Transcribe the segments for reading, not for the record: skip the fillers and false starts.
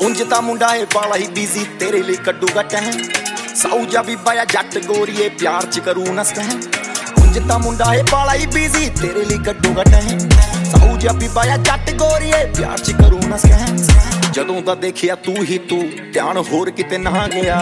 ਉਂਝ ਤਾਂ ਮੁੰਡਾ ਏ ਬਾਲਾ ਹੀ ਬਿਜ਼ੀ ਤੇਰੇ ਲਈ ਕੱਢੂਗਾ ਟਾਈਮ ਸਾਊ ਜਾ ਬੀਬਾ ਜਾਂ ਜੱਟ ਗੋਰੀਏ ਪਿਆਰ ਚ ਕਰੂ ਨਾ ਸਕੈਮ ਉਂਝ ਤਾਂ ਮੁੰਡਾ ਏ ਬਾਲਾ ਹੀ ਬਿਜ਼ੀ ਤੇਰੇ ਲਈ ਕੱਢੂਗਾ ਟਾਈਮ ਸਾਊ ਜਾ ਬੀਬਾ ਜਾਂ ਜੱਟ ਗੋਰੀਏ ਪਿਆਰ ਚ ਕਰੂ ਨਾ ਸਕੈਮ ਜਦੋਂ ਦਾ ਦੇਖਿਆ ਤੂੰ ਹੀ ਤੂੰ ਧਿਆਨ ਹੋਰ ਕਿਤੇ ਨਾ ਗਿਆ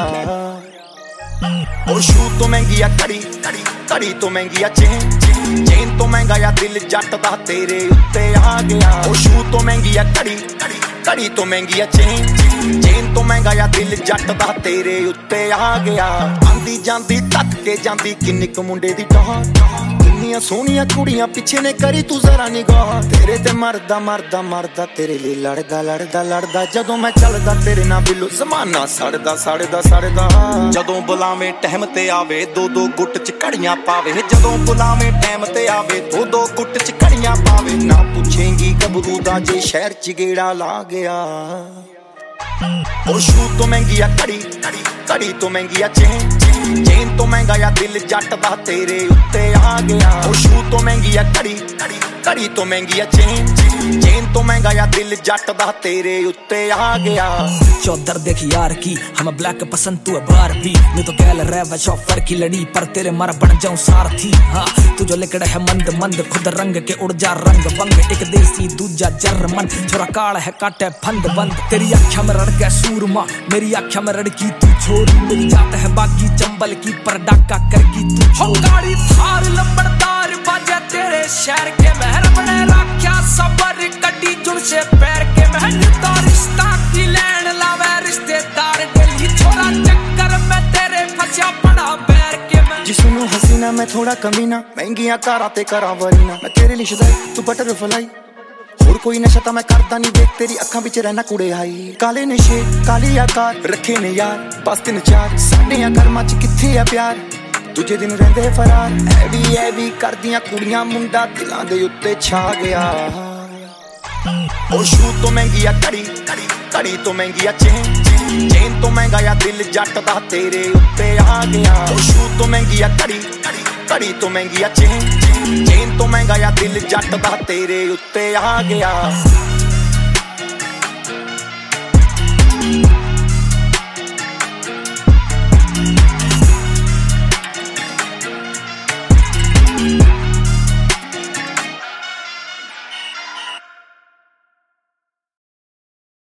ਉਹ ਸ਼ੂ ਤੋਂ ਮਹਿੰਗੀ ਆ ਘੜੀ ਘੜੀ ਤੋਂ ਮਹਿੰਗੀ ਆ ਚੇਨ ਤੋਂ ਮਹਿੰਗਾ ਆ ਦਿਲ ਜੱਟ ਦਾ ਤੇਰੇ ਉੱਤੇ ਆ ਗਿਆ ਉਹ ਸ਼ੂ ਤੋਂ ਮਹਿੰਗੀ ਆ ਘੜੀ ਤੋਂ ਮਹਿੰਗੀ ਆ ਚੇਨ ਤੋਂ ਮਹਿੰਗਾ ਆ ਦਿਲ ਜੱਟ ਦਾ ਤੇਰੇ ਉੱਤੇ ਆ ਗਿਆ ਆਂਦੀ ਜਾਂਦੀ ਤੱਕ ਕੇ ਜਾਂਦੀ ਕਿੰਨੀ ਕੁ ਮੁੰਡੇ ਦੀ ਟਾਹ ਕਿੰਨੀਆਂ ਸੋਹਣੀਆਂ ਕੁੜੀਆਂ ਪਿੱਛੇ ਨੇ ਕਰੀ ਤੂੰ ਜ਼ਰਾ ਨਿਗਾਹ ਤੇਰੇ ਤੇ ਮਰਦਾ ਤੇਰੇ ਲਈ ਲੜਦਾ ਜਦੋਂ ਮੈਂ ਚੱਲਦਾ ਤੇਰੇ ਨਾਲ ਬਿੱਲੋ ਜ਼ਮਾਨਾ ਸੜਦਾ ਜਦੋਂ ਬੁਲਾਵੇਂ ਟਾਈਮ ਤੇ ਆਵੇ ਦੋ ਗੁੱਟ ਚ ਘੜੀਆਂ ਪਾਵੇ ਜਦੋਂ ਬੁਲਾਵੇਂ ਟਾਈਮ ਤੇ ਆਵੇ ਦੋ ਗੁੱਟ ਚ ਘੜੀਆਂ ਪਾਵੇ ਨਾ ਪੁੱਛੇਂਗੀ ਗੱਭਰੂ ਦਾ ਜੇ ਸ਼ਹਿਰ ਚ ਗੇੜਾ ਲਾ ਗਿਆ ਉਹ ਸ਼ੂ ਤੋਂ ਮਹਿੰਗੀ ਆ ਘੜੀ ਤੋਂ ਮਹਿੰਗੀ ਆ ਚੇਨ ਤੋਂ ਮਹਿੰਗਾ ਆ ਦਿਲ ਜੱਟ ਦਾ ਤੇਰੇ ਉੱਤੇ ਆ ਗਿਆ ਉਹ ਸ਼ੂ ਤੋਂ ਮਹਿੰਗੀ ਆ ਘੜੀ ਤੋਂ ਮਹਿੰਗੀ ਆ चेन तो महंगा या दिल जट दा तेरे उत्ते आ गया चौधर देख यार की हमें ब्लैक पसंद तू है बार भी मैं तो कह रहा शॉफर की लड़ी पर तेरे मर बन जाऊं सारथी हाँ तू जो लिकड़ा है मंद खुद रंग के उड़ जा रंग बंग एक देसी दूजा जर्मन छोरा काल है काटे फंद बंद तेरी आँखों में रड़के सूरमा मेरी आँखों में रड़की तू छोरी मेरी जात है बाकी चंबल की पर डाका करकी तू छोरी थार लंबड़दार बाजा तेरे शहर के महर बने राख्या सबर कड्डी जुड़ से पैर के मेहनत और रिश्ता की लैन लावे रिश्तेदार दिल्ली छोरा चक्कर में तेरे फंसा पड़ा पैर के मैं जिसनू हसीना मैं थोड़ा कमीना महंगियां कारा ते करा वरीना मैं तेरे लिए शुदाई तू बटरफ्लाई होर कोई नशा तो मैं करता नहीं देख तेरी अखां विच रहना कुड़े आई काले नशे काली आकार रखे ने यार बस 3-4 साडे कर्मां च किथे आ प्यार दूजे दिन रहंदे फरार ऐ भी करदियां कुड़ियां मुंडा दिलां दे उत्ते छा गया ओ शू तो महंगी आ घड़ी तो महंगी आ चेन तो महंगा आ दिल जट दा तेरे उत्ते आ गया ओ शू तो महंगी आ घड़ी तो महंगी आ चेन तो महंगा आ दिल जट दा तेरे उत्ते आ गया